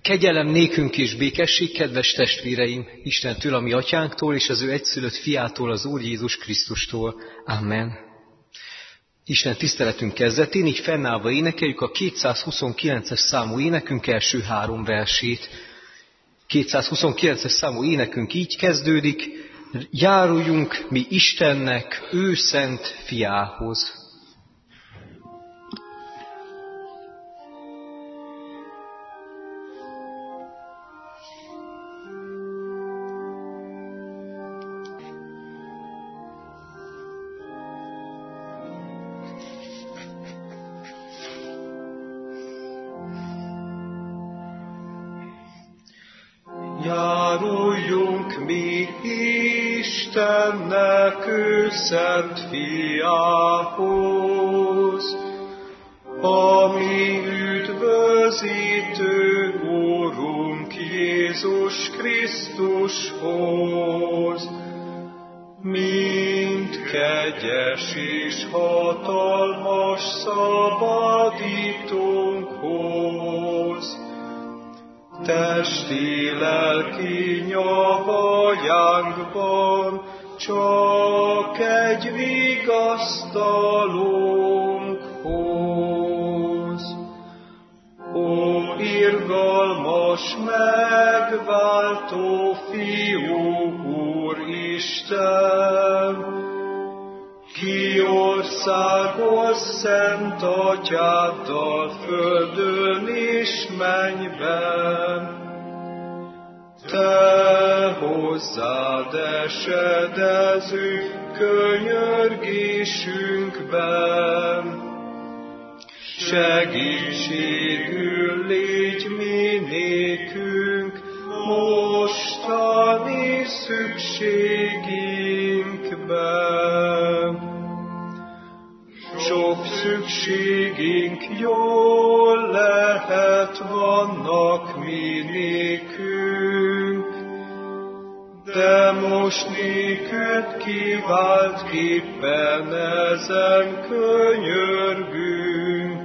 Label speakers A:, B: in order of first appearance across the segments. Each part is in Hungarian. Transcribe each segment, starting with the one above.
A: Kegyelem nékünk és békesség, kedves testvéreim, Istentől, a mi atyánktól, és az ő egyszülött fiától, az Úr Jézus Krisztustól. Amen. Isten tiszteletünk kezdetén így fennállva énekeljük a 229-es számú énekünk első 3 versét. 229-es számú énekünk így kezdődik: járuljunk mi Istennek, ő szent fiához.
B: Járuljunk mi Istennek, ő szent fiához, ami üdvözítő Úrunk Jézus Krisztushoz, mint kegyes és hatalmas szabadítónkhoz. Testi-lelki nyavajánkban csak egy vigasztalunkhoz. Ó, irgalmas, megváltó Fiú, Úristen, ki országos szent Atyáddal földön és mennyben. Te hozzád esedezünk könyörgésünkben, segítségül légy mi nékünk mostani szükségünkben. Sok szükségünk jól lehet, vannak mi nékünk, de most néked kiváltképpen ezen könyörgünk.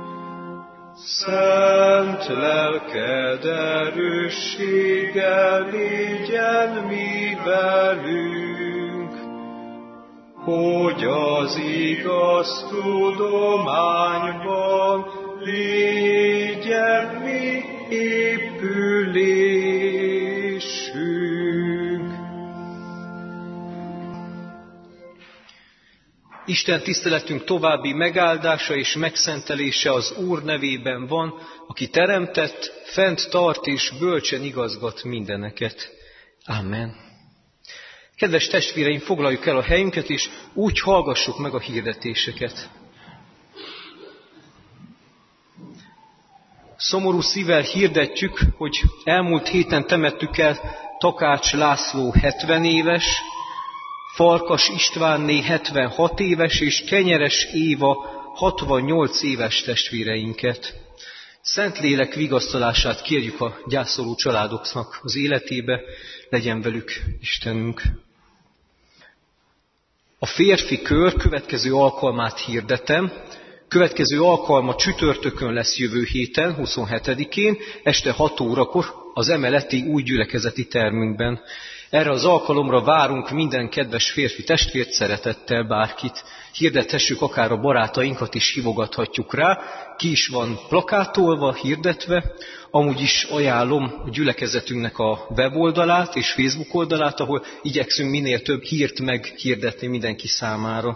B: Szent lelked erősséggel légyen mi velünk, hogy az igaz tudományban légyen mi épülésünk.
A: Isten tiszteletünk további megáldása és megszentelése az Úr nevében van, aki teremtett, fent tart és bölcsen igazgat mindeneket. Amen. Kedves testvéreim, foglaljuk el a helyünket, és úgy hallgassuk meg a hirdetéseket. Szomorú szívvel hirdetjük, hogy elmúlt héten temettük el Takács László 70 éves, Farkas Istvánné 76 éves, és Kenyeres Éva 68 éves testvéreinket. Szentlélek vigasztalását kérjük a gyászoló családoknak az életébe, legyen velük Istenünk. A férfi kör következő alkalmát hirdetem. Következő alkalma csütörtökön lesz jövő héten, 27-én, este 6 órakor az emeleti új gyülekezeti termünkben. Erre az alkalomra várunk minden kedves férfi testvért, szeretettel bárkit. Hirdethessük akár a barátainkat is, hívogathatjuk rá. Ki is van plakátolva, hirdetve. Amúgy is ajánlom a gyülekezetünknek a weboldalát és Facebook oldalát, ahol igyekszünk minél több hírt meghirdetni mindenki számára.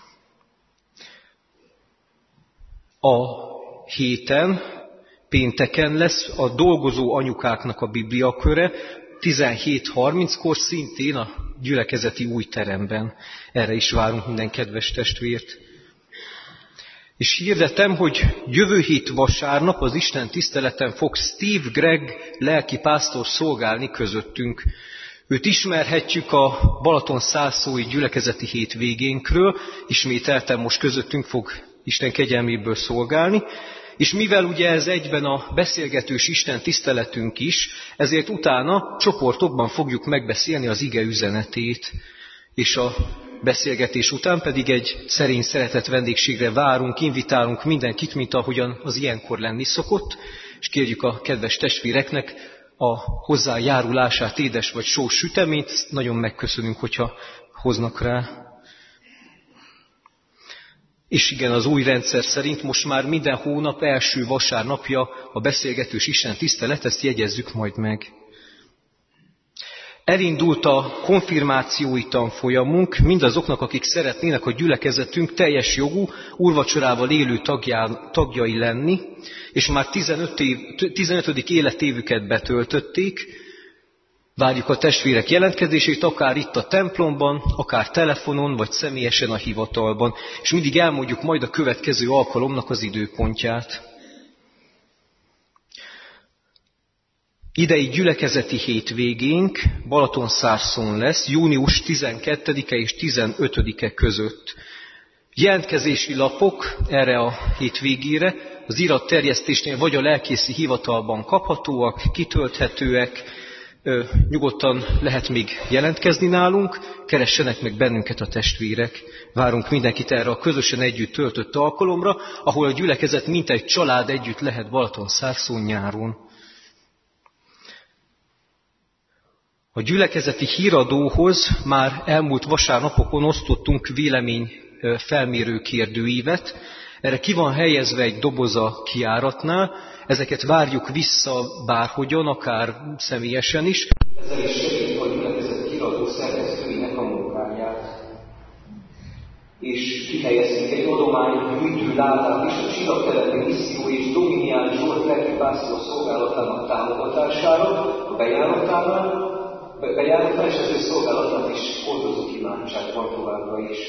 A: A héten, pénteken lesz a dolgozó anyukáknak a bibliaköre, 17:30-kor szintén a gyülekezeti új teremben. Erre is várunk minden kedves testvért. És hirdetem, hogy jövő hét vasárnap az Isten tiszteleten fog Steve Gregg lelkipásztor szolgálni közöttünk. Őt ismerhetjük a Balatonszászói gyülekezeti hétvégénkről, ismételten most közöttünk fog Isten kegyelméből szolgálni, és mivel ugye ez egyben a beszélgetős Isten tiszteletünk is, ezért utána csoportokban fogjuk megbeszélni az ige üzenetét, és a beszélgetés után pedig egy szerény szeretett vendégségre várunk, invitálunk mindenkit, mint ahogyan az ilyenkor lenni szokott, és kérjük a kedves testvéreknek a hozzájárulását, édes vagy sós süteményt, nagyon megköszönünk, hogyha hoznak rá. És igen, az új rendszer szerint most már minden hónap első vasárnapja a beszélgetős Isten tisztelet, ezt jegyezzük majd meg. Elindult a konfirmációi tanfolyamunk mindazoknak, akik szeretnének a gyülekezetünk teljes jogú, úrvacsorával élő tagjai lenni, és már 15. életévüket betöltötték. Várjuk a testvérek jelentkezését, akár itt a templomban, akár telefonon, vagy személyesen a hivatalban, és mindig elmondjuk majd a következő alkalomnak az időpontját. Idei gyülekezeti hétvégénk Balatonszárszón lesz, június 12-e és 15-e között. Jelentkezési lapok erre a hétvégére az iratterjesztésnél vagy a lelkészi hivatalban kaphatóak, kitölthetőek, nyugodtan lehet még jelentkezni nálunk, keressenek meg bennünket a testvérek. Várunk mindenkit erre a közösen együtt töltött alkalomra, ahol a gyülekezet mintegy család együtt lehet Balatonszárszón nyáron. A gyülekezeti híradóhoz már elmúlt vasárnapokon osztottunk vélemény felmérő kérdőívet. Erre ki van helyezve egy doboz a kijáratnál, ezeket várjuk vissza bárhogyan, akár személyesen is. Ezzel is segítjük a gyülekezeti híradó szerkesztőinek a munkáját. És kihelyeztünk egy adománygyűjtő ládát is a Csillagtelepi Misszió és Dominián Zsolt lelkipásztor szolgálatának támogatására, a bejáratánál, és az ő szolgálatát is hordozó kívánság van továbbra is.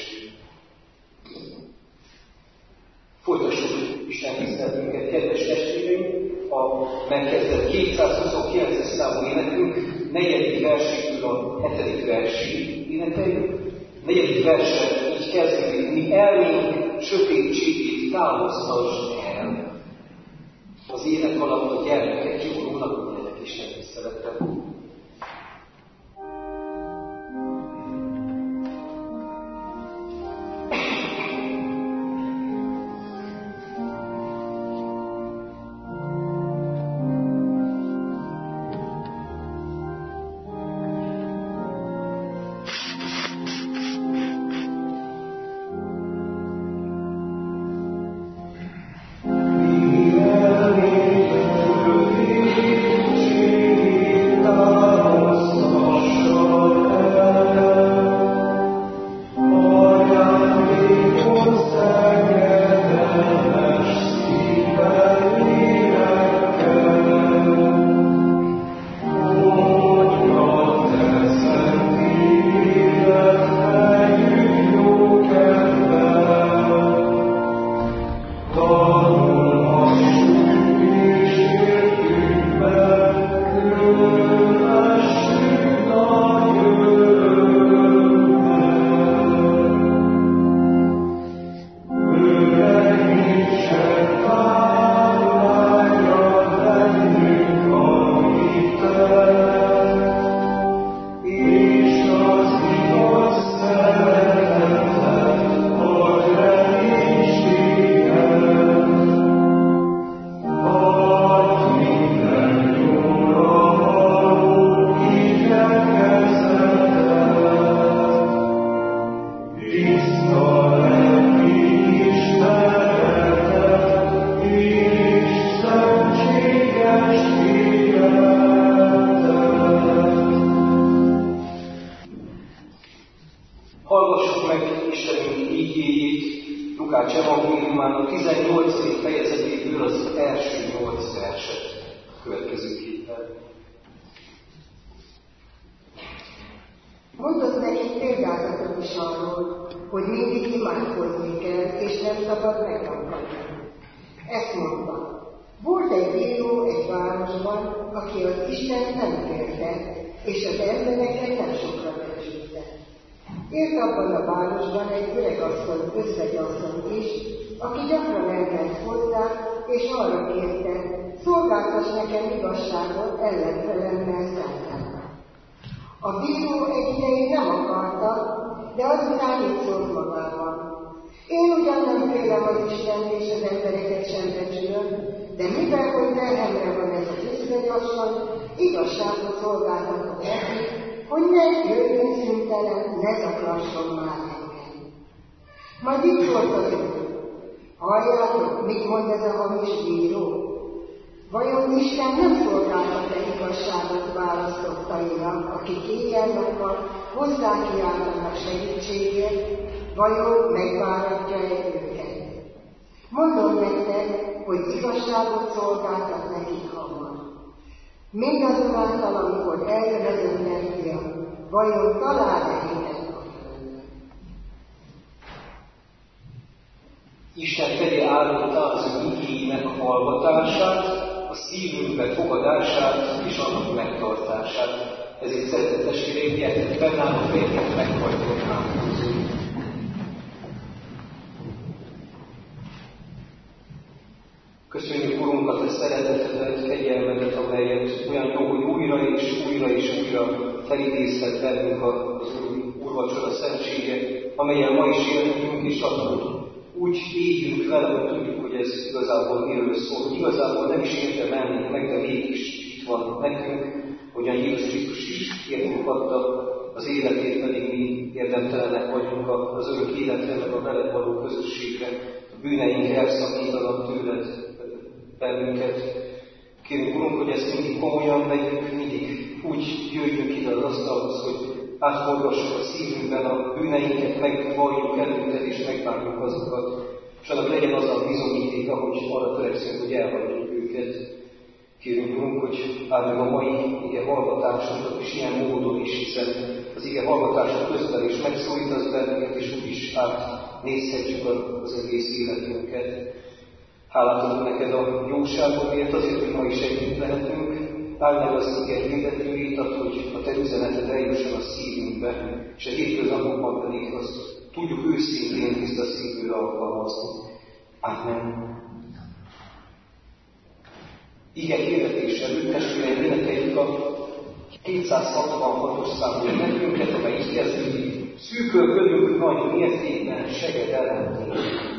A: Folytassuk Isten tiszteletünket, kedves testvéreim, a megkezdett 229. számú énekünk 4. versétől a 7. versig énekeljük. 4. verset így kezdődik: mi elménk sötétségét távoztasd el. Az ének alatt a gyermekek jólónak legyenek Isten tisztelettel. Lukács evangéliumának 18. fejezetéből az első 8 verset következőképpen.
C: Mondott nekik példázatot is arról, hogy mindig imádkozni kell, és nem szabad megakadni. Ezt mondta. Volt egy bíró egy városban, aki az Istent nem kérte, és az embereket nem sokra becsülte. Élt abban a városban egy öregasszony, özvegyasszony is, aki gyakran elment hozzá, és arra kérte, szolgáltass nekem igazságot ellenfelemmel szemben. A bíró egy ideig nem akarta, de azután így szólt magában. Én ugyan nem félem az Istent és az embereket sem becsülöm, De mivel, hogy terhemre van ez az özvegyasszony, igazságot szolgáltatok neki, hogy ne jöjjön szüntelen, ne zaklasson már engem. Majd így volt az Úr. Halljátok, mit mond ez a hamis bíró? Vajon Isten nem szolgáltat-e igazságot választottainak, akik éjjel-nappal hozzákiáltanak segítségért, vajon megváratja-e őket? Mondom nektek, hogy igazságot szolgáltat nekik hamar. Mindazonáltal, amikor eljön az Emberfia, vajon talál-e hitet a földön?
A: Isten tegye áldottá az ő igéinek a hallgatását, a szívünkbe fogadását és annak megtartását. Ezért szeretett testvéreim, gyertek bennem, a fejeket meghajtjuk ámhozzunk. Köszönjük, Urunk, a Te szeretetedet, kegyelmedet, amelyet olyan jó, hogy újra és újra és újra felidézhet bennünk az úrvacsora szentsége, amelyen ma is élhetünk, és akkor úgy éljünk vele, hogy tudjuk, hogy ez igazából miről szól, hogy igazából nem is érdemelnénk meg, de mégis itt van nekünk, hogyan Jézus Krisztus is értünk adta az életét, pedig mi érdemtelenek vagyunk az örök életre, meg a veled való közösségre, a bűneink elszakítanak tőled bennünket. Kérünk, Urunk, hogy ezt mindig komolyan vegyük, mindig úgy jöjjünk ide az asztalhoz, hogy átforgassuk a szívünkben a bűneinket, megvalljuk előtted és megbánjuk azokat, és annak legyen az a bizonyítéka, hogy arra törekszünk, hogy elhagyjuk őket. Kérünk, Urunk, hogy áld meg a mai ige hallgatásunkat is ilyen módon is, hiszen az ige hallgatások közben is megszólítasz bennünket, és úgy is átnézhetjük az egész életünket. Hálát adunk neked a jóságodért, azért, hogy ma is együtt lehetünk. Áld meg az ige hirdetőit, hogy a te üzeneted eljusson a szívünkbe, és a hétköznapokban pedig azt tudjuk őszintén tiszta szívből alkalmazni. Amen. Ige hirdetés előtt testvéreim, énekeljük a 266-os számú énekünket, amely így kezdődik: szűkölködünk nagy mértékben segedelem.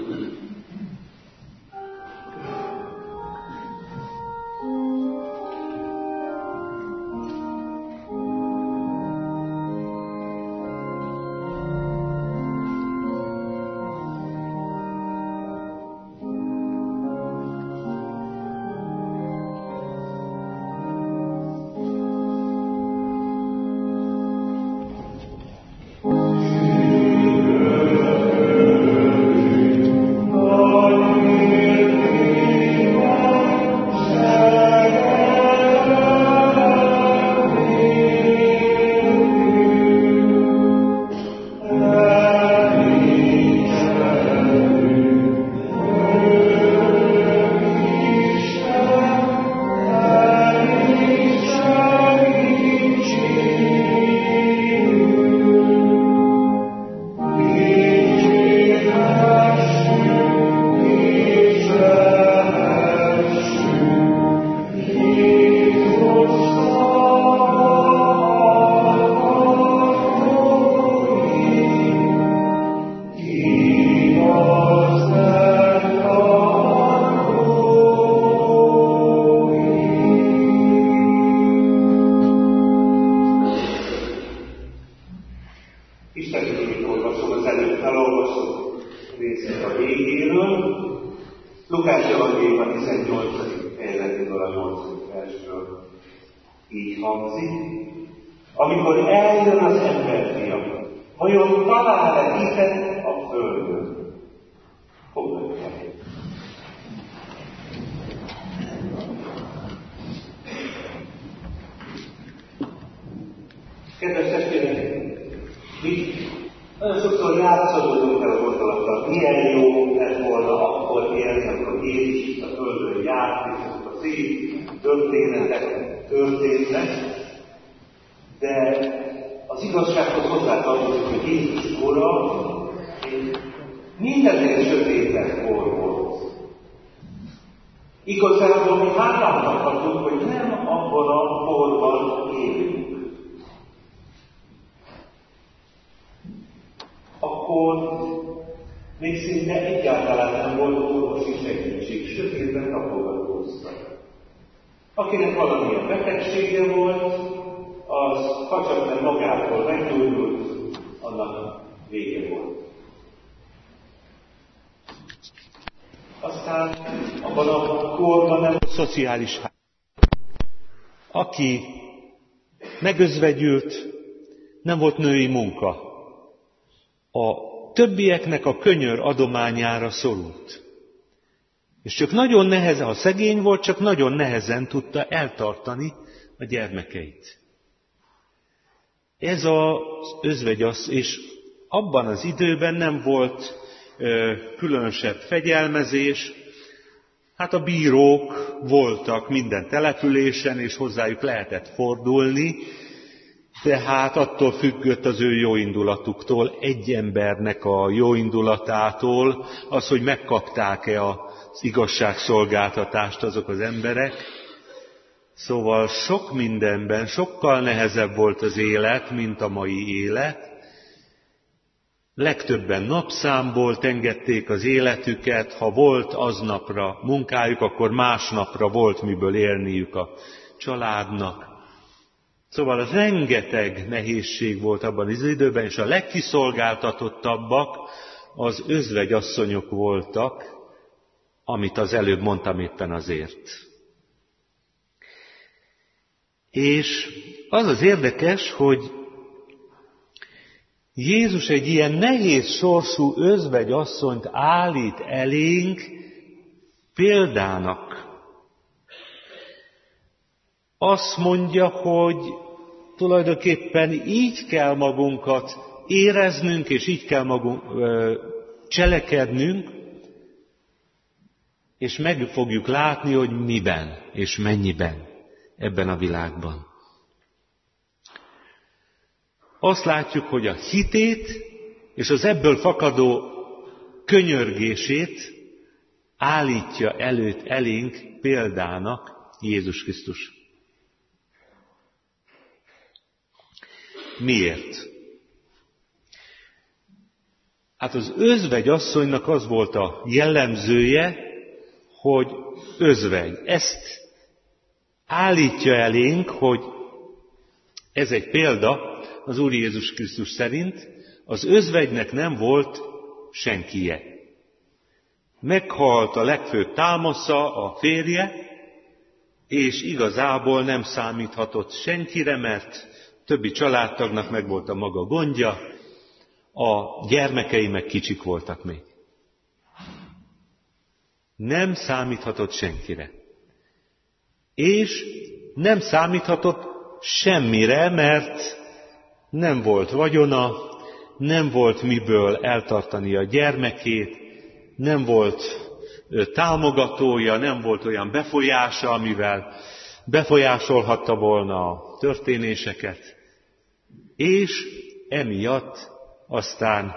D: Lukács evangélium a 18. fejezetéből a 8. versről. Így hangzik: amikor eljön az Emberfia, vajon talál-e hitet a földön? Foglaljuk el. Kedves testvérek, mi nagyon sokszor játszolódunk el a gondolattal, milyen jó lett volna akkor élni, amikor Jézus itt a földön járt, és azok a szép történetek történnek, de az igazsághoz hozzátartozik, hogy Jézus kora mindennél sötétebb kor volt. Igazából mi háláltathatunk, hogy nem abban a korban élünk. Akkor még szinte egyáltalán nem volt orvosi segítség, sötétben tapogatóztak. hozta. Akinek valamilyen betegsége volt, az ha csak nem magától meggyógyult, annak vége volt. Aztán abban a korban nem volt szociális háló. Aki megözvegyült, nem volt női munka. A többieknek a könyör adományára szorult. És csak nagyon nehezen, ha szegény volt, csak nagyon nehezen tudta eltartani a gyermekeit. Ez az özvegyasszony, és abban az időben nem volt különösebb fegyelmezés. Hát a bírók voltak minden településen, és hozzájuk lehetett fordulni, de hát attól függött az ő jóindulatuktól, egy embernek a jóindulatától, az, hogy megkapták-e az igazságszolgáltatást azok az emberek. Szóval sok mindenben sokkal nehezebb volt az élet, mint a mai élet. Legtöbben napszámból engedték az életüket, ha volt aznapra munkájuk, akkor másnapra volt miből élniük a családnak. Szóval rengeteg nehézség volt abban az időben, és a legkiszolgáltatottabbak az özvegyasszonyok voltak, amit az előbb mondtam éppen azért. És az az érdekes, hogy Jézus egy ilyen nehéz sorsú özvegyasszonyt állít elénk példának. Azt mondja, hogy tulajdonképpen így kell magunkat éreznünk, és így kell cselekednünk, és meg fogjuk látni, hogy miben és mennyiben ebben a világban. Azt látjuk, hogy a hitét és az ebből fakadó könyörgését állítja elénk példának Jézus Krisztus. Miért? Hát az özvegyasszonynak az volt a jellemzője, hogy özvegy. Ezt állítja elénk, hogy ez egy példa az Úr Jézus Krisztus szerint, az özvegynek nem volt senkije. Meghalt a legfőbb támasza, a férje, és igazából nem számíthatott senkire, mert többi családtagnak meg volt a maga gondja, a gyermekei meg kicsik voltak még. Nem számíthatott senkire. És nem számíthatott semmire, mert nem volt vagyona, nem volt miből eltartani a gyermekét, nem volt támogatója, nem volt olyan befolyása, amivel befolyásolhatta volna a történéseket, és emiatt aztán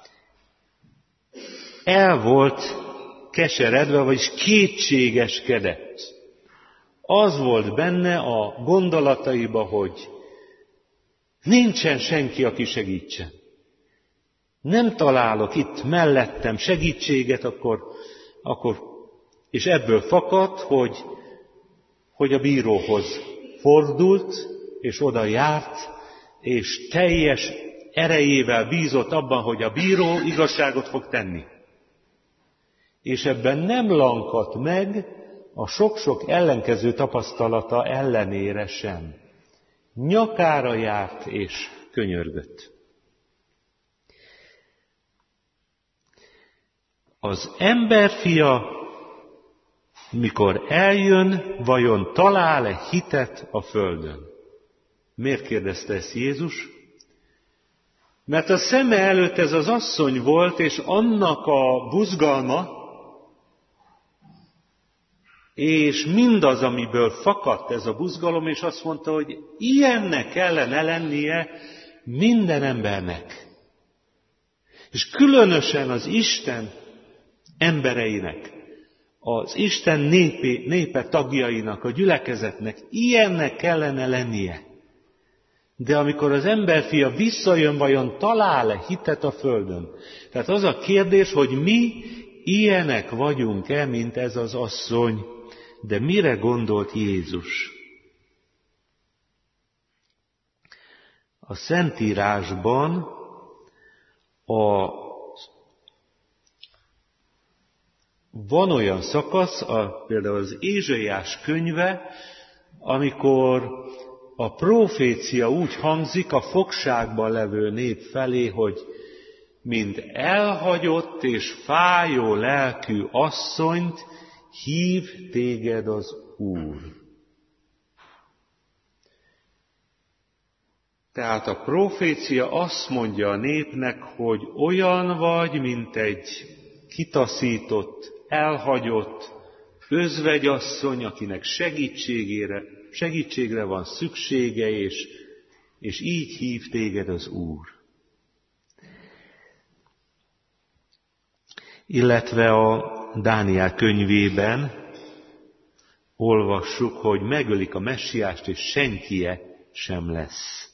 D: el volt keseredve, vagyis kétségeskedett. Az volt benne a gondolataiba, hogy nincsen senki, aki segítsen. Nem találok itt mellettem segítséget, akkor és ebből fakadt, hogy a bíróhoz fordult, és oda járt, és teljes erejével bízott abban, hogy a bíró igazságot fog tenni. És ebben nem lankadt meg a sok-sok ellenkező tapasztalata ellenére sem. Nyakára járt és könyörgött. Az emberfia, mikor eljön, vajon talál-e hitet a földön? Miért kérdezte ezt Jézus? Mert a szeme előtt ez az asszony volt, és annak a buzgalma, és mindaz, amiből fakadt ez a buzgalom, és azt mondta, hogy ilyennek kellene lennie minden embernek. És különösen az Isten embereinek, az Isten népe tagjainak, a gyülekezetnek ilyennek kellene lennie. De amikor az emberfia visszajön, vajon talál-e hitet a földön? Tehát az a kérdés, hogy mi ilyenek vagyunk-e, mint ez az asszony, de mire gondolt Jézus? A Szentírásban van olyan szakasz, például az Ézsaiás könyve, amikor a profécia úgy hangzik a fogságban levő nép felé, hogy mint elhagyott és fájó lelkű asszonyt hív téged az Úr. Tehát a profécia azt mondja a népnek, hogy olyan vagy, mint egy kitaszított, elhagyott özvegyasszony, akinek segítségre van szüksége, és így hív téged az Úr. Illetve a Dániel könyvében olvassuk, hogy megölik a messiást, és senkije sem lesz.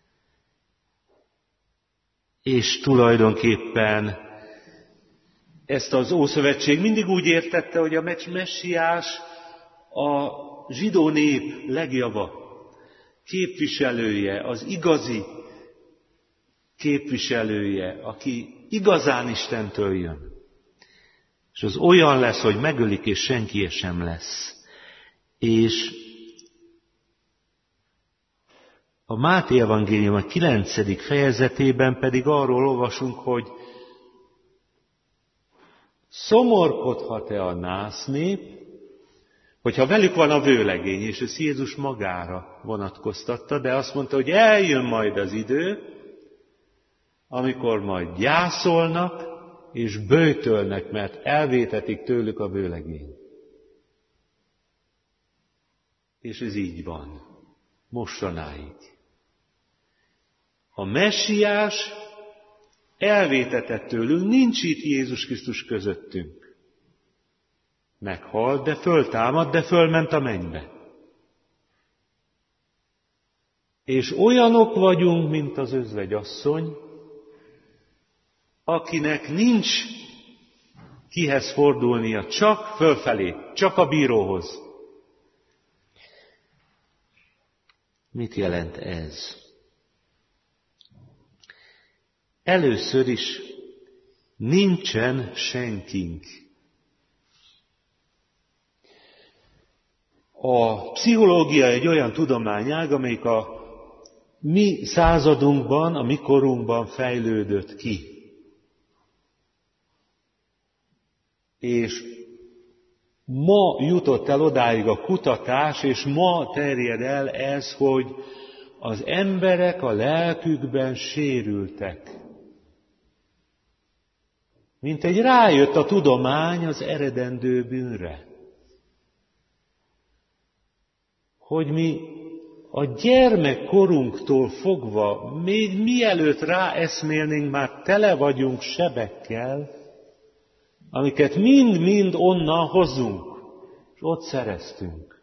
D: És tulajdonképpen ezt az Ószövetség mindig úgy értette, hogy a messiás a zsidó nép legjava, képviselője, az igazi képviselője, aki igazán Istentől jön. És az olyan lesz, hogy megölik, és senki sem lesz. És a Máté evangélium a 9. fejezetében pedig arról olvasunk, hogy szomorkodhat-e a nász nép, hogyha velük van a vőlegény, és ezt Jézus magára vonatkoztatta, de azt mondta, hogy eljön majd az idő, amikor majd gyászolnak, és böjtölnek, mert elvétetik tőlük a vőlegény. És ez így van, mostanáig. A messiás elvétetett tőlünk, nincs itt Jézus Krisztus közöttünk. Meghalt, de föltámad, de fölment a mennybe. És olyanok vagyunk, mint az özvegyasszony, akinek nincs kihez fordulnia, csak fölfelé, csak a bíróhoz. Mit jelent ez? Először is nincsen senkink. A pszichológia egy olyan tudományág, amelyik a mi századunkban, a mi korunkban fejlődött ki. És ma jutott el odáig a kutatás, és ma terjed el ez, hogy az emberek a lelkükben sérültek. Mint egy rájött a tudomány az eredendő bűnre. Hogy mi a gyermekkorunktól fogva, még mielőtt ráeszmélnénk, már tele vagyunk sebekkel, amiket mind-mind onnan hozunk, és ott szereztünk.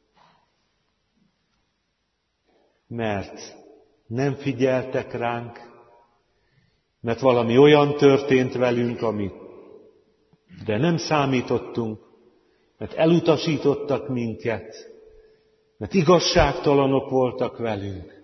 D: Mert nem figyeltek ránk, mert valami olyan történt velünk, de nem számítottunk, mert elutasítottak minket, mert igazságtalanok voltak velünk.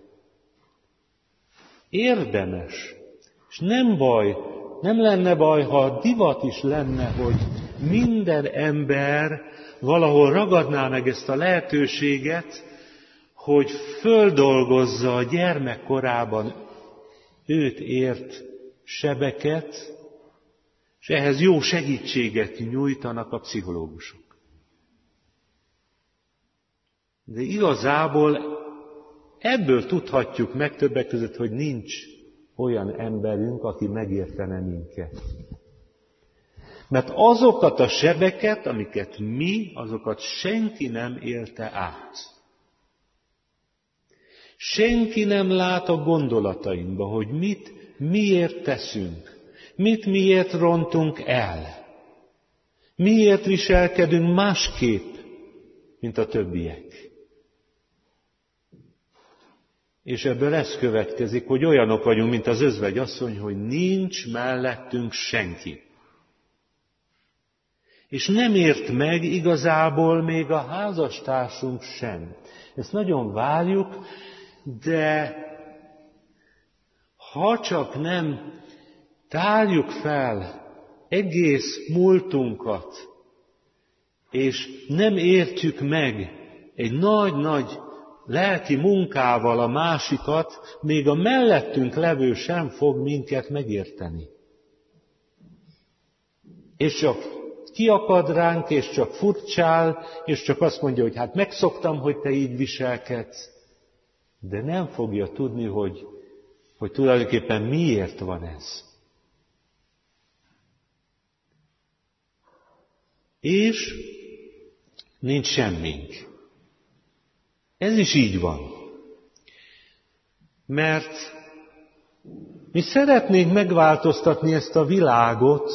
D: Érdemes, és nem baj, nem lenne baj, ha divat is lenne, hogy minden ember valahol ragadná meg ezt a lehetőséget, hogy földolgozza a gyermekkorában őt ért sebeket, és ehhez jó segítséget nyújtanak a pszichológusok. De igazából ebből tudhatjuk meg többek között, hogy nincs olyan emberünk, aki megértene minket. Mert azokat a sebeket, amiket mi, azokat senki nem élte át. Senki nem lát a gondolatainkba, hogy miért teszünk, miért rontunk el, miért viselkedünk másképp, mint a többiek. És ebből ez következik, hogy olyanok vagyunk, mint az özvegyasszony, hogy nincs mellettünk senki. És nem ért meg igazából még a házastársunk sem. Ezt nagyon várjuk, de ha csak nem tárjuk fel egész múltunkat, és nem értjük meg egy nagy-nagy lelki munkával a másikat, még a mellettünk levő sem fog minket megérteni. És csak kiakad ránk, és csak furcsál, és csak azt mondja, hogy hát megszoktam, hogy te így viselkedsz, de nem fogja tudni, hogy tulajdonképpen miért van ez. És nincs semmink. Ez is így van. Mert mi szeretnénk megváltoztatni ezt a világot,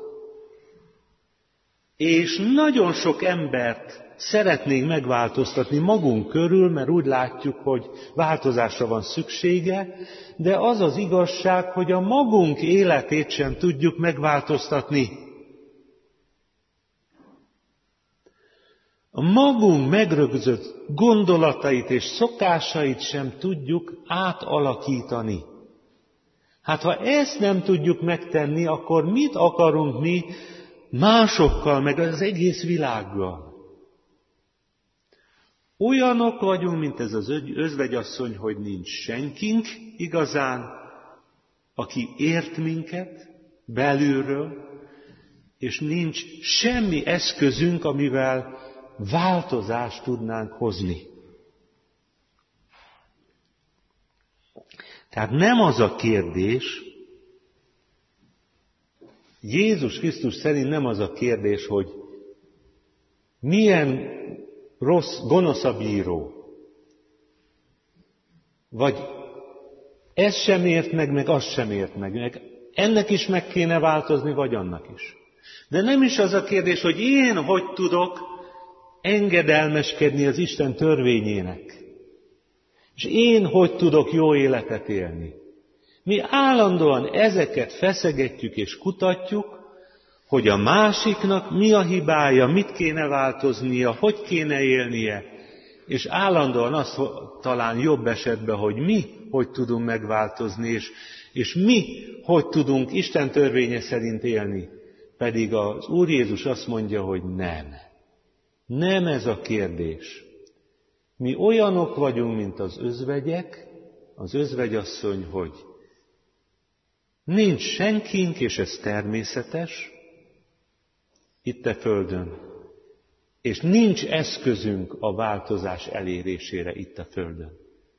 D: és nagyon sok embert szeretnénk megváltoztatni magunk körül, mert úgy látjuk, hogy változásra van szüksége, de az az igazság, hogy a magunk életét sem tudjuk megváltoztatni. A magunk megrögzött gondolatait és szokásait sem tudjuk átalakítani. Hát ha ezt nem tudjuk megtenni, akkor mit akarunk mi másokkal, meg az egész világgal? Olyanok vagyunk, mint ez az özvegyasszony, hogy nincs senkink igazán, aki ért minket belülről, és nincs semmi eszközünk, amivel változást tudnánk hozni. Tehát nem az a kérdés, Jézus Krisztus szerint nem az a kérdés, hogy milyen rossz, gonosz a bíró, vagy ez sem ért meg az sem ért meg ennek is meg kéne változni, vagy annak is. De nem is az a kérdés, hogy én hogy tudok engedelmeskedni az Isten törvényének. És én hogy tudok jó életet élni. Mi állandóan ezeket feszegetjük és kutatjuk, hogy a másiknak mi a hibája, mit kéne változnia, hogy kéne élnie, és állandóan azt talán jobb esetben, hogy mi hogy tudunk megváltozni, és mi hogy tudunk Isten törvénye szerint élni. Pedig az Úr Jézus azt mondja, hogy nem. Nem ez a kérdés. Mi olyanok vagyunk, mint az özvegyek, az özvegyasszony, hogy nincs senkink, és ez természetes, itt a földön, és nincs eszközünk a változás elérésére itt a földön.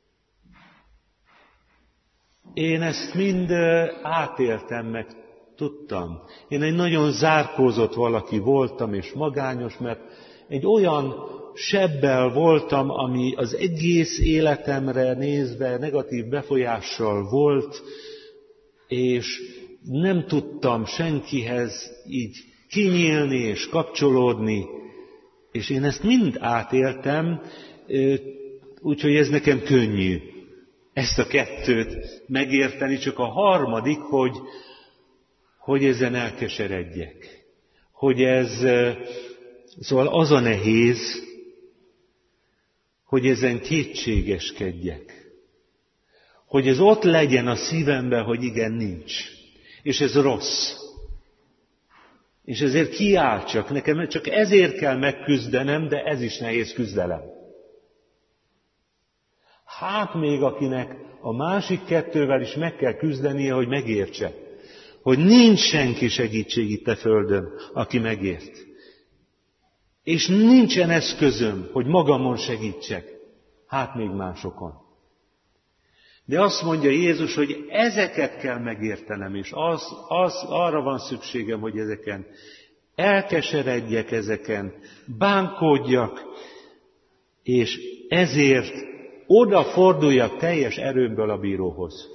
D: Én ezt mind átéltem, meg tudtam. Én egy nagyon zárkózott valaki voltam, és magányos, mert egy olyan sebbel voltam, ami az egész életemre nézve negatív befolyással volt, és nem tudtam senkihez így kinyílni és kapcsolódni, és én ezt mind átéltem, úgyhogy ez nekem könnyű, ezt a kettőt megérteni, csak a harmadik, hogy ezen elkeseredjek. Hogy ez, szóval az a nehéz, hogy ezen kétségeskedjek. Hogy ez ott legyen a szívemben, hogy igen, nincs. És ez rossz. És ezért kiáltsak, nekem csak ezért kell megküzdenem, de ez is nehéz küzdelem. Hát még akinek a másik kettővel is meg kell küzdenie, hogy megértse, hogy nincs senki segítség itt a földön, aki megért. És nincsen eszközöm, hogy magamon segítsek, hát még másokon. De azt mondja Jézus, hogy ezeket kell megértenem, és arra van szükségem, hogy ezeken elkeseredjek, ezeken bánkódjak, és ezért odaforduljak teljes erőmből a bíróhoz.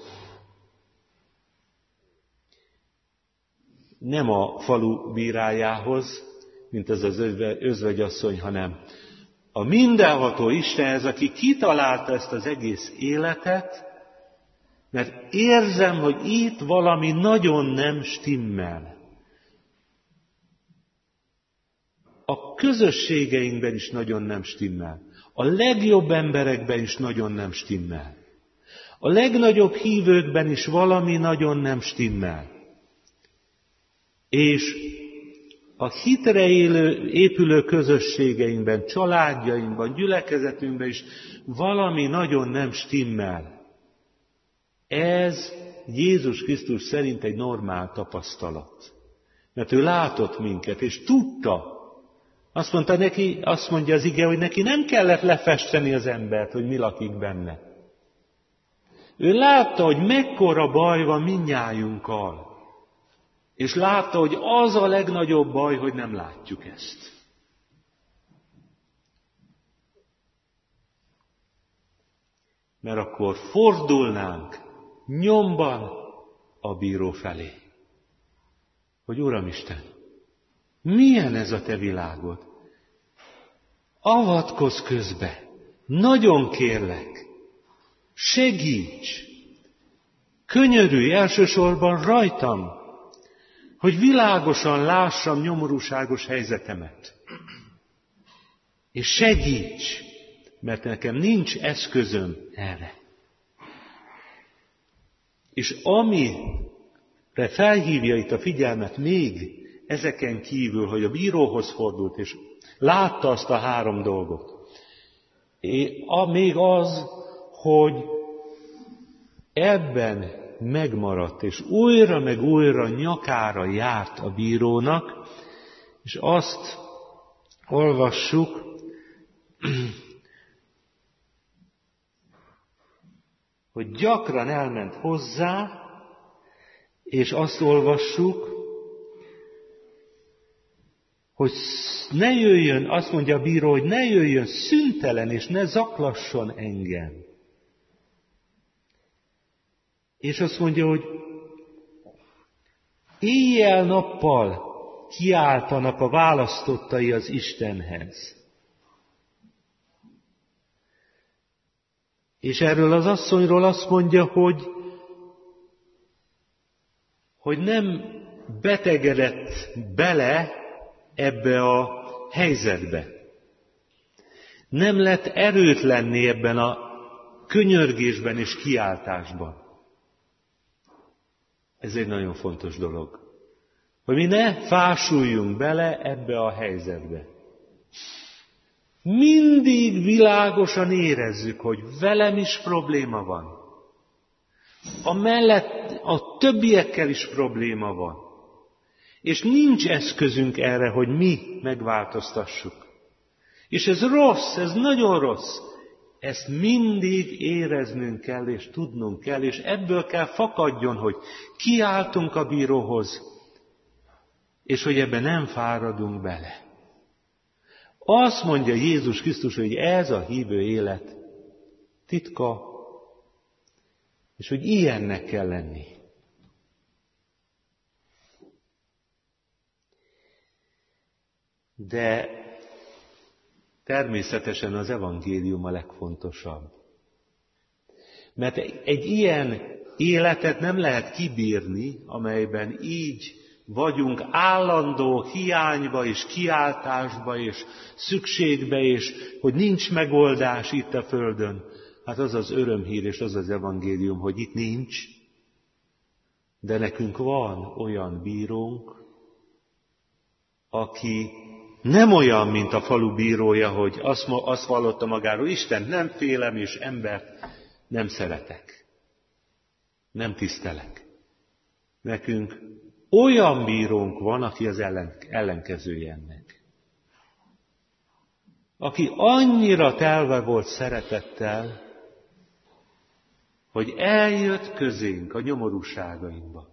D: Nem a falu bírájához, mint az özvegyasszony, hanem a mindenható Istenhez, aki kitalálta ezt az egész életet, mert érzem, hogy itt valami nagyon nem stimmel.
E: a közösségeinkben is nagyon nem stimmel. A legjobb emberekben is nagyon nem stimmel. A legnagyobb hívőkben is valami nagyon nem stimmel. És a hitre épülő közösségeinkben, családjainkban, gyülekezetünkben is valami nagyon nem stimmel. Ez Jézus Krisztus szerint egy normál tapasztalat. Mert ő látott minket, és tudta. Azt mondja az ige, hogy neki nem kellett lefesteni az embert, hogy mi lakik benne. Ő látta, hogy mekkora baj van mindnyájunkkal. És látta, hogy az a legnagyobb baj, hogy nem látjuk ezt. Mert akkor fordulnánk nyomban a bíró felé. Hogy Uramisten, milyen ez a te világod? Avatkozz közbe, nagyon kérlek, segíts, könyörülj elsősorban rajtam, hogy világosan lássam nyomorúságos helyzetemet. És segíts, mert nekem nincs eszközöm erre. És amire felhívja itt a figyelmet még ezeken kívül, hogy a bíróhoz fordult, és látta azt a 3 dolgot. Még az, hogy ebben megmaradt, és újra meg újra nyakára járt a bírónak, és azt olvassuk, hogy gyakran elment hozzá, és azt olvassuk, hogy ne jöjjön, azt mondja a bíró, hogy ne jöjjön szüntelen, és ne zaklasson engem. És azt mondja, hogy éjjel-nappal kiáltanak a választottai az Istenhez. És erről az asszonyról azt mondja, hogy nem betegedett bele ebbe a helyzetbe. Nem lett erőtlenné ebben a könyörgésben és kiáltásban. Ez egy nagyon fontos dolog. Hogy mi ne fásuljunk bele ebbe a helyzetbe. Mindig világosan érezzük, hogy velem is probléma van. Amellett a többiekkel is probléma van. És nincs eszközünk erre, hogy mi megváltoztassuk. És ez rossz, ez nagyon rossz. Ezt mindig éreznünk kell, és tudnunk kell, és ebből kell fakadjon, hogy kiáltunk a bíróhoz, és hogy ebbe nem fáradunk bele. Azt mondja Jézus Krisztus, hogy ez a hívő élet titka, és hogy ilyennek kell lenni. De természetesen az evangélium a legfontosabb. Mert egy ilyen életet nem lehet kibírni, amelyben így vagyunk állandó hiányba és kiáltásba és szükségbe, és hogy nincs megoldás itt a földön. Hát az az örömhír és az az evangélium, hogy itt nincs, de nekünk van olyan bírónk, aki nem olyan, mint a falu bírója, hogy azt vallotta magáról, Isten, nem félem, és embert nem szeretek. Nem tisztelek. Nekünk olyan bírónk van, aki az ellenkezője ennek. Aki annyira telve volt szeretettel, hogy eljött közénk a nyomorúságainkba.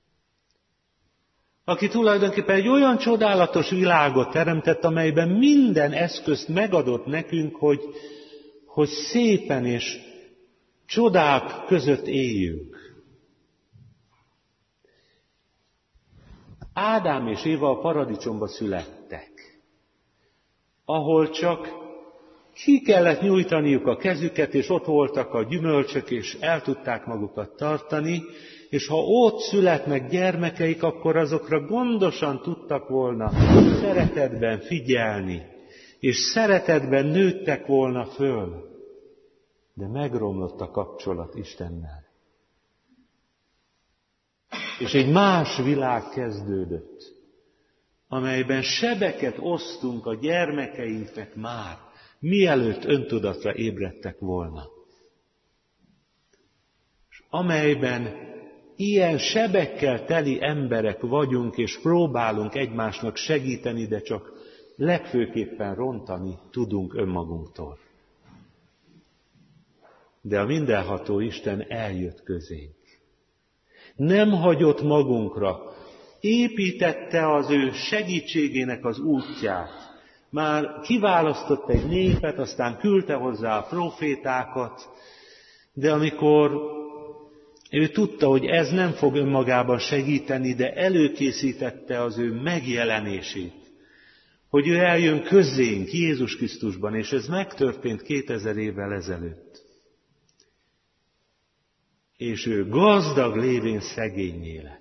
E: Aki tulajdonképpen egy olyan csodálatos világot teremtett, amelyben minden eszközt megadott nekünk, hogy szépen és csodák között éljünk. Ádám és Éva a paradicsomba születtek, ahol csak ki kellett nyújtaniuk a kezüket, és ott voltak a gyümölcsök, és el tudták magukat tartani, és ha ott születnek gyermekeik, akkor azokra gondosan tudtak tudtak volna szeretetben figyelni, és szeretetben nőttek volna föl, de megromlott a kapcsolat Istennel. És egy más világ kezdődött, amelyben sebeket osztunk a gyermekeinknek már, mielőtt öntudatra ébredtek volna. És amelyben ilyen sebekkel teli emberek vagyunk, és próbálunk egymásnak segíteni, de csak legfőképpen rontani tudunk önmagunktól. De a mindenható Isten eljött közénk. Nem hagyott magunkra, építette az ő segítségének az útját. Már kiválasztott egy népet, aztán küldte hozzá a profétákat, de amikor ő tudta, hogy ez nem fog önmagában segíteni, de előkészítette az ő megjelenését, hogy ő eljön közénk Jézus Krisztusban, és ez megtörtént 2000 évvel ezelőtt. És ő gazdag lévén szegényé lett.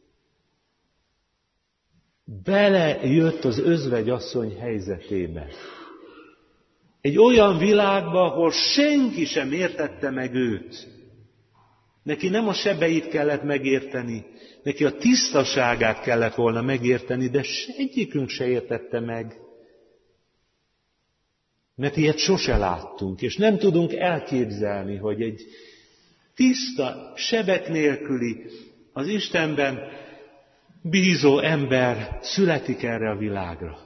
E: Belejött az özvegyasszony helyzetébe. Egy olyan világba, ahol senki sem értette meg őt. Neki nem a sebeit kellett megérteni, neki a tisztaságát kellett volna megérteni, de egyikünk se értette meg. Mert ilyet sose láttunk, és nem tudunk elképzelni, hogy egy tiszta, sebek nélküli, az Istenben bízó ember születik erre a világra.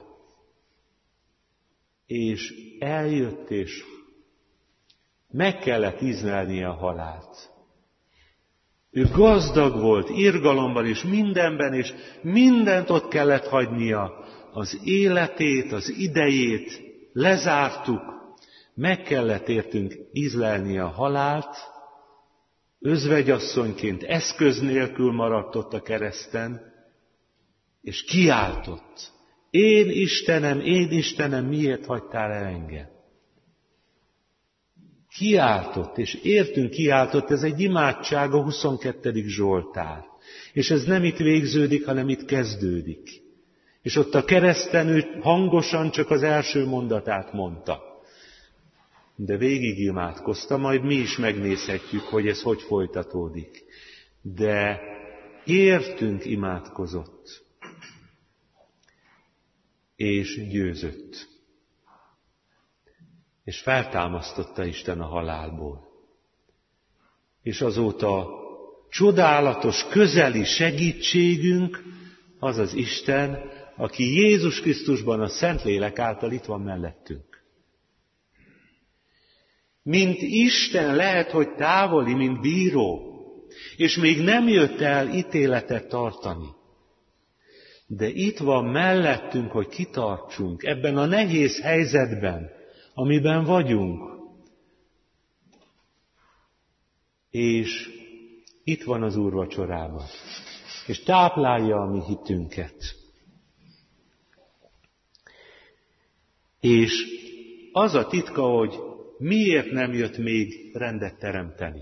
E: És eljött, és meg kellett ízlelnie a halált. Ő gazdag volt, irgalomban és mindenben, és mindent ott kellett hagynia, az életét, az idejét, lezártuk, meg kellett értünk ízlelnie a halált, özvegyasszonyként eszköz nélkül maradt ott a kereszten, és kiáltott. Én Istenem, miért hagytál el engem? Kiáltott, és értünk kiáltott, ez egy imádság, a 22. Zsoltár. És ez nem itt végződik, hanem itt kezdődik. És ott a kereszten ő hangosan csak az első mondatát mondta. De végig imádkozta, majd mi is megnézhetjük, hogy ez hogy folytatódik. De értünk imádkozott, és győzött. És feltámasztotta Isten a halálból. És azóta csodálatos, közeli segítségünk az az Isten, aki Jézus Krisztusban a Szentlélek által itt van mellettünk. Mint Isten lehet, hogy távoli, mint bíró, és még nem jött el ítéletet tartani. De itt van mellettünk, hogy kitartsunk ebben a nehéz helyzetben, amiben vagyunk. És itt van az Úr vacsorában, és táplálja a mi hitünket. És az a titka, hogy miért nem jött még rendet teremteni.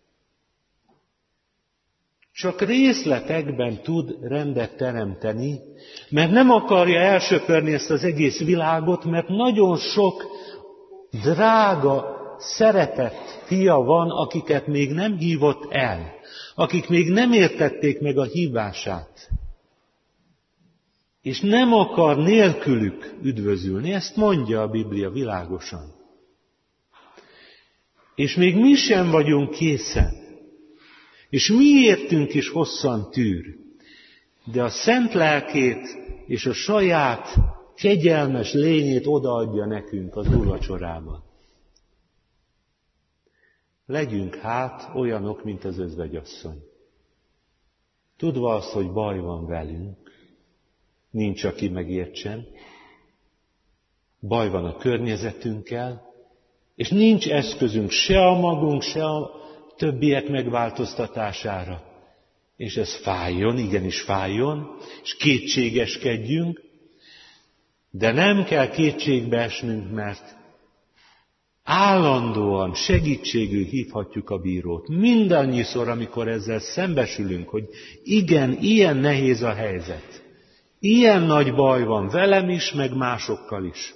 E: Csak részletekben tud rendet teremteni, mert nem akarja elsöpörni ezt az egész világot, mert nagyon sok drága, szeretett fia van, akiket még nem hívott el, akik még nem értették meg a hívását. És nem akar nélkülük üdvözülni, ezt mondja a Biblia világosan. És még mi sem vagyunk készen. És mi értünk is hosszan tűr. De a szent lelkét és a saját kegyelmes lényét odaadja nekünk az úrvacsorában. Legyünk hát olyanok, mint az özvegyasszony. Tudva azt, hogy baj van velünk, nincs, aki megértsen, baj van a környezetünkkel, és nincs eszközünk se a magunk, se a többiek megváltoztatására. És ez fájjon, igenis fájjon, és kétségeskedjünk, de nem kell kétségbe esnünk, mert állandóan segítségül hívhatjuk a bírót. Mindannyiszor, amikor ezzel szembesülünk, hogy igen, ilyen nehéz a helyzet, Ilyen nagy baj van velem is, meg másokkal is.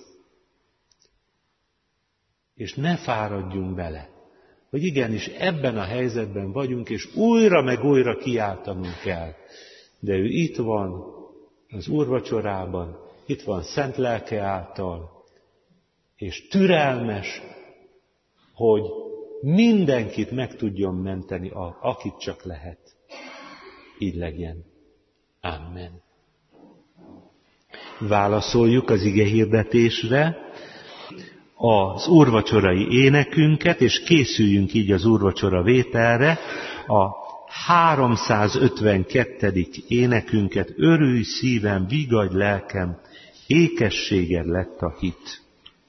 E: És ne fáradjunk bele, hogy igenis ebben a helyzetben vagyunk, és újra meg újra kiáltanunk kell. De ő itt van az úrvacsorában, itt van szent lelke által, és türelmes, hogy mindenkit meg tudjon menteni, akit csak lehet. Így legyen. Amen. Válaszoljuk az igehirdetésre az úrvacsorai énekünket, és készüljünk így az úrvacsora vételre, a 352. énekünket, örülj szívem, vigadj lelkem, ékességed lett a hit.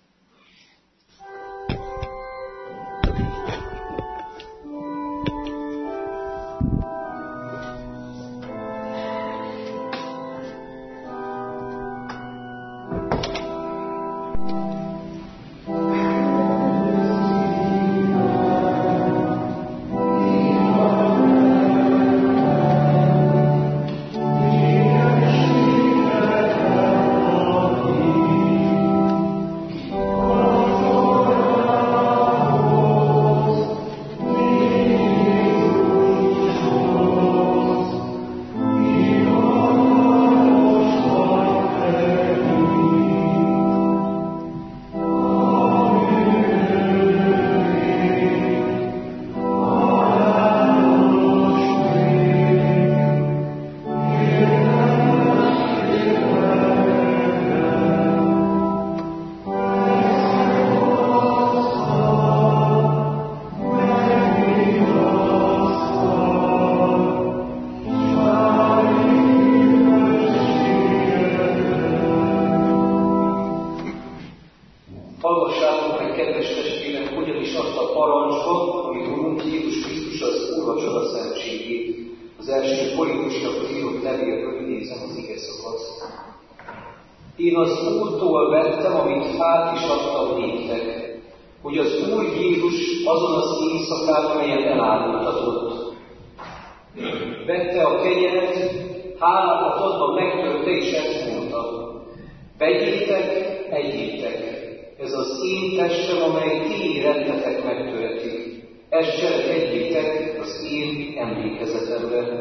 A: Én az Úrtól vettem, amit át is adtam néktek, hogy az Úr Jézus azon az éjszakán, amelyen elárultatott. Vette a kenyeret, hálát adva megtörte, és ezt mondta: vegyétek, egyétek, ez az én testem, amely ti érettetek megtöretik. Ezt cselekedjétek az én emlékezetemre.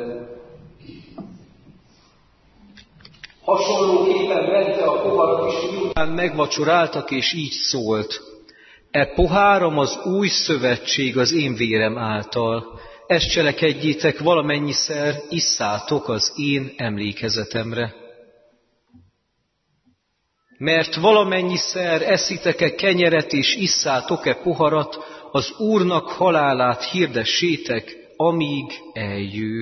A: Hasonlóképpen vette a poharat is, miután megvacsoráltak, és így szólt: e poháram az új szövetség az én vérem által. Ezt cselekedjétek, valamennyiszer isszátok az én emlékezetemre. Mert valamennyiszer eszitek-e kenyeret és isszátok-e poharat, az Úrnak halálát hirdessétek, amíg eljő.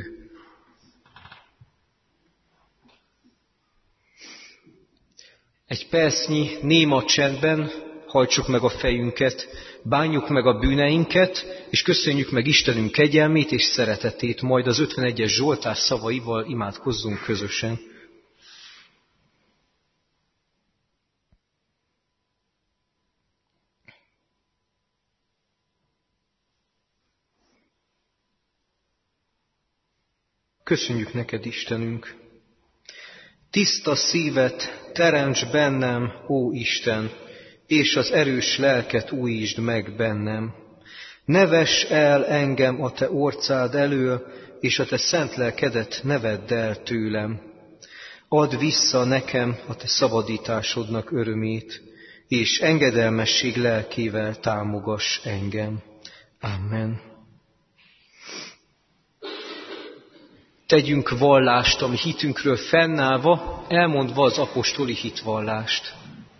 A: Egy percnyi néma csendben hajtsuk meg a fejünket, bánjuk meg a bűneinket, és köszönjük meg Istenünk kegyelmét és szeretetét, majd az 51-es Zsoltár szavaival imádkozzunk közösen. Köszönjük neked, Istenünk! Tiszta szívet teremts bennem, ó Isten, és az erős lelket újítsd meg bennem. Ne vess el engem a te orcád elől, és a te szent lelkedet ne vedd el tőlem. Add vissza nekem a te szabadításodnak örömét, és engedelmesség lelkével támogass engem. Amen. Tegyünk vallást a mi hitünkről fennállva, elmondva az apostoli hitvallást.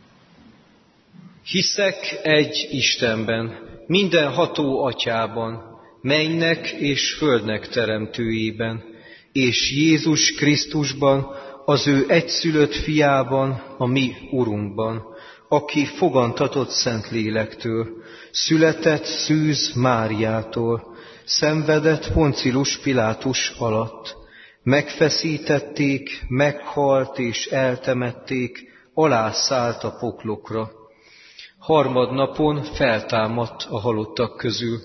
A: Hiszek egy Istenben, mindenható Atyában, mennynek és földnek teremtőjében, és Jézus Krisztusban, az ő egyszülött fiában, a mi Urunkban, aki fogantatott Szentlélektől, született Szűz Máriától, szenvedett Poncilus Pilátus alatt, megfeszítették, meghalt és eltemették, alászállt a poklokra. Harmadnapon feltámadt a halottak közül,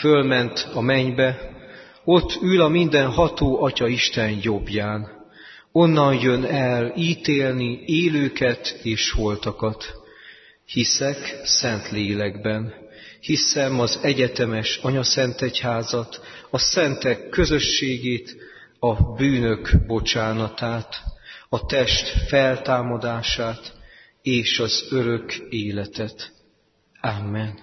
A: fölment a mennybe, ott ül a mindenható Atya Isten jobbján. onnan jön el ítélni élőket és holtakat. Hiszek szent lélekben, hiszem az egyetemes anyaszentegyházat, a szentek közösségét, a bűnök bocsánatát, a test feltámadását és az örök életet. Amen.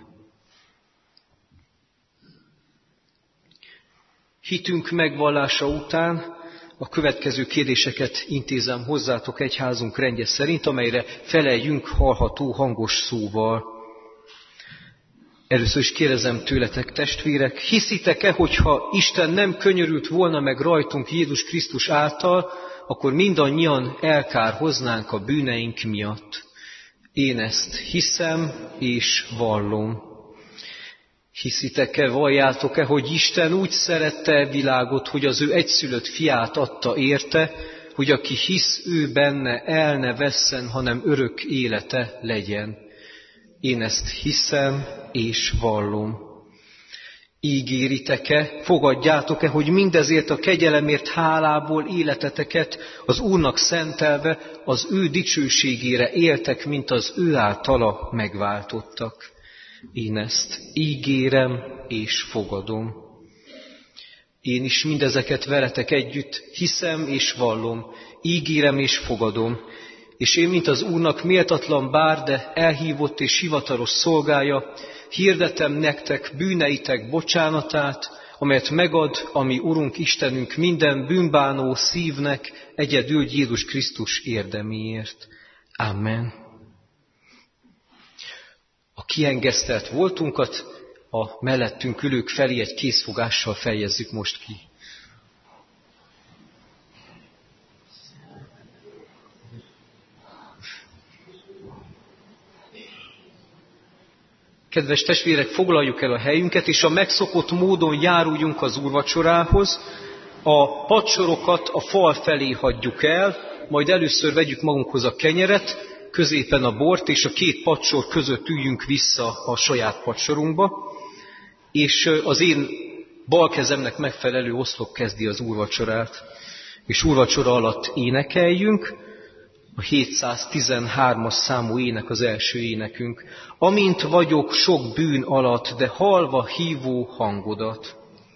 A: Hitünk megvallása után a következő kérdéseket intézem hozzátok egyházunk rendje szerint, amelyre feleljünk hallható hangos szóval. Először is kérdezem tőletek, testvérek, hiszitek-e, hogyha Isten nem könyörült volna meg rajtunk Jézus Krisztus által, akkor mindannyian elkárhoznánk a bűneink miatt? Én ezt hiszem és vallom. Hiszitek-e, valljátok-e, hogy Isten úgy szerette a világot, hogy az ő egyszülött fiát adta érte, hogy aki hisz ő benne, el ne vesszen, hanem örök élete legyen? Én ezt hiszem és vallom. Ígéritek-e, fogadjátok-e, hogy mindezért a kegyelemért hálából életeteket az Úrnak szentelve az ő dicsőségére éltek, mint az ő általa megváltottak? Én ezt ígérem és fogadom. Én is mindezeket veletek együtt hiszem és vallom, ígérem és fogadom, és én, mint az Úrnak méltatlan bár, de elhívott és hivatalos szolgája, hirdetem nektek bűneitek bocsánatát, amelyet megad a mi Urunk Istenünk minden bűnbánó szívnek egyedül Jézus Krisztus érdeméért. Amen. A kiengesztelt voltunkat a mellettünk ülők felé egy készfogással fejezzük most ki. Kedves testvérek, foglaljuk el a helyünket, és a megszokott módon járuljunk az úrvacsorához. A padsorokat a fal felé hagyjuk el, majd először vegyük magunkhoz a kenyeret, középen a bort, és a két padsor között üljünk vissza a saját padsorunkba, és az én bal kezemnek megfelelő oszlop kezdi az úrvacsorát. És úrvacsora alatt énekeljünk, a 713-as számú ének az első énekünk. Amint vagyok sok bűn alatt, de hallva hívó hangodat.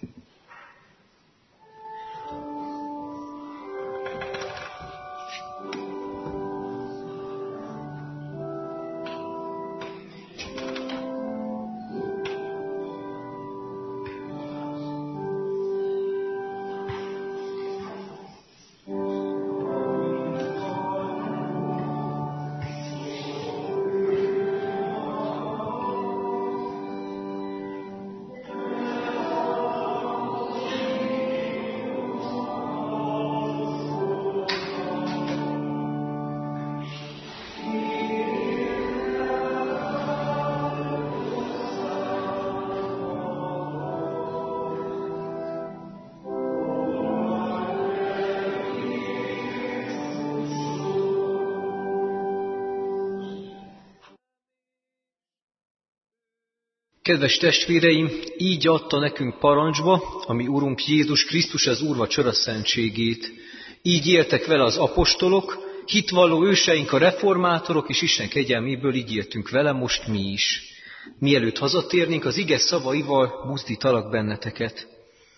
A: Kedves testvéreim, így adta nekünk parancsba, ami Urunk Jézus Krisztus az úrvacsora szentségét. Így éltek vele az apostolok, hitvalló őseink a reformátorok, és Isten kegyelméből így éltünk vele most mi is. Mielőtt hazatérnénk, az ige szavaival buzdítalak benneteket.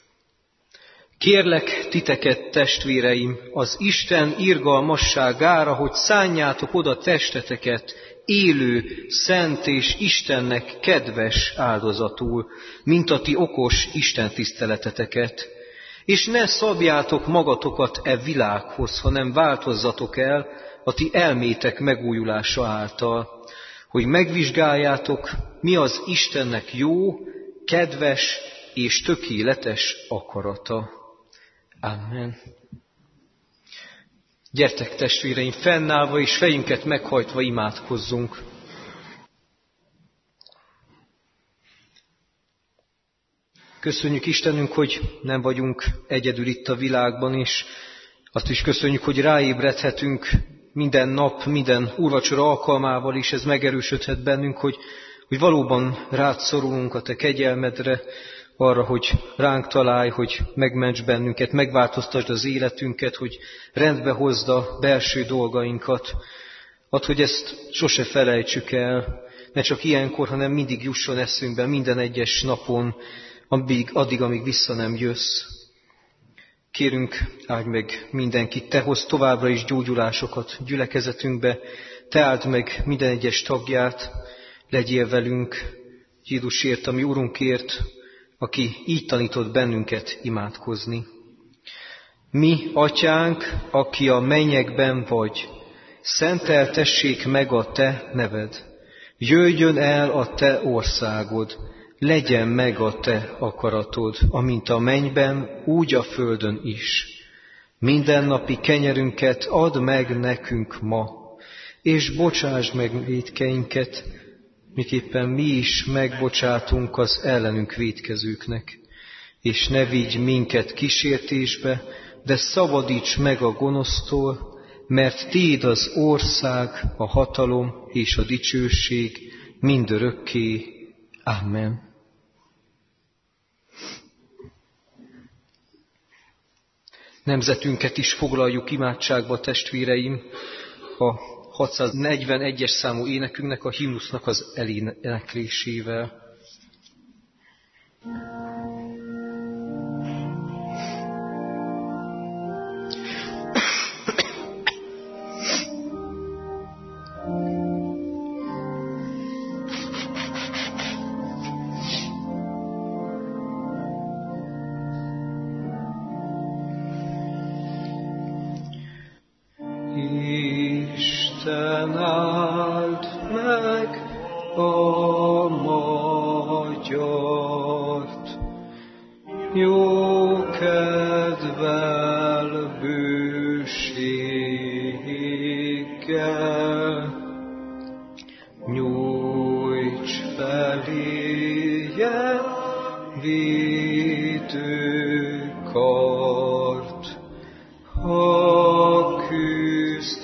A: Kérlek titeket, testvéreim, az Isten irgalmasságára, hogy szánjátok oda testeteket, élő, szent és Istennek kedves áldozatul, mint a ti okos istentiszteleteteket. És ne szabjátok magatokat e világhoz, hanem változzatok el a ti elmétek megújulása által, hogy megvizsgáljátok, mi az Istennek jó, kedves és tökéletes akarata. Amen. Gyertek, testvéreim, fennállva és fejünket meghajtva imádkozzunk. Köszönjük Istenünk, hogy nem vagyunk egyedül itt a világban, és azt is köszönjük, hogy ráébredhetünk minden nap, minden úrvacsora alkalmával is, ez megerősödhet bennünk, hogy valóban rád szorulunk a te kegyelmedre, arra, hogy ránk találj, hogy megments bennünket, megváltoztasd az életünket, hogy rendbe hozd a belső dolgainkat. Add, hogy ezt sose felejtsük el, ne csak ilyenkor, hanem mindig jusson eszünkbe minden egyes napon, addig, amíg vissza nem jössz. Kérünk, áld meg mindenkit, Te hozd továbbra is gyógyulásokat gyülekezetünkbe, Te áld meg minden egyes tagját, legyél velünk, Jézusért, a mi Urunkért, aki így tanított bennünket imádkozni. Mi, Atyánk, aki a mennyekben vagy, szenteltessék meg a Te neved. Jöjjön el a Te országod, legyen meg a Te akaratod, amint a mennyben, úgy a földön is. Mindennapi kenyerünket add meg nekünk ma, és bocsásd meg vétkeinket, miképpen mi is megbocsátunk az ellenünk vétkezőknek. És ne vigy minket kísértésbe, de szabadíts meg a gonosztól, mert Tiéd az ország, a hatalom és a dicsőség mindörökké. Amen. Nemzetünket is foglaljuk imádságba, testvéreim, a 641-es számú énekünknek, a himnusznak az eléneklésével.
B: Isten áld meg a magyart, jó kedvel, bőséggel, nyújts feléje védőkart, ha küzd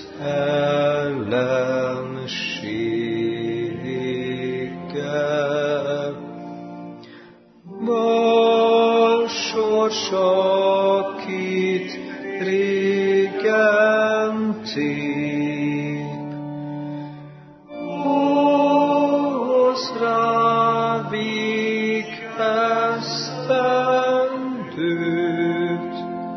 B: ellenséggel. Bal sorsakit régen tép, hozz rá végesztendőt,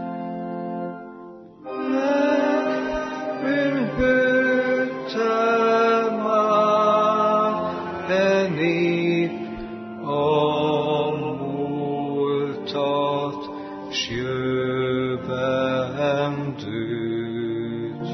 B: megbűnhődte már e nép a múltat, s jövendőt.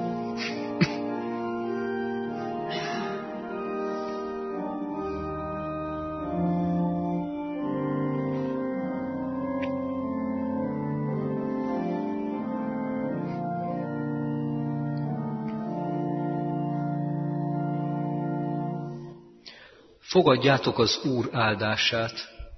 A: Fogadjátok az Úr áldását.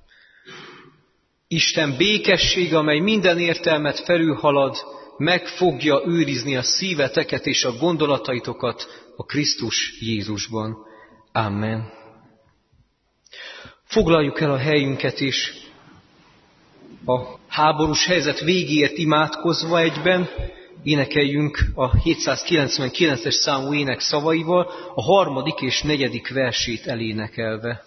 A: Isten békessége, amely minden értelmet felülhalad, meg fogja őrizni a szíveteket és a gondolataitokat a Krisztus Jézusban. Amen. Foglaljuk el a helyünket, és a háborús helyzet végéért imádkozva egyben énekeljünk a 799-es számú ének szavaival, a 3. és 4. versét elénekelve.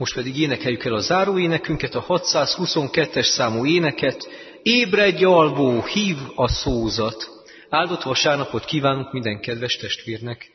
A: Most pedig énekeljük el a záróénekünket, a 622-es számú éneket. Ébredj, alvó, hív a szózat! Áldott vasárnapot kívánunk minden kedves testvérnek!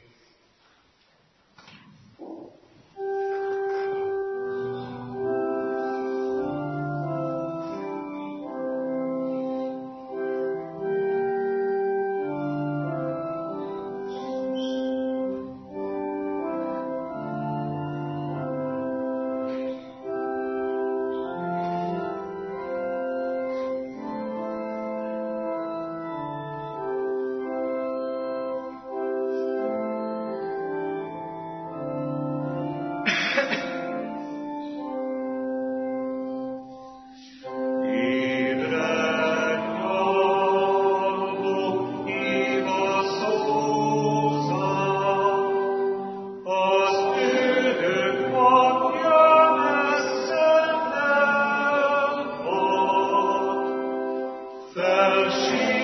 B: Felség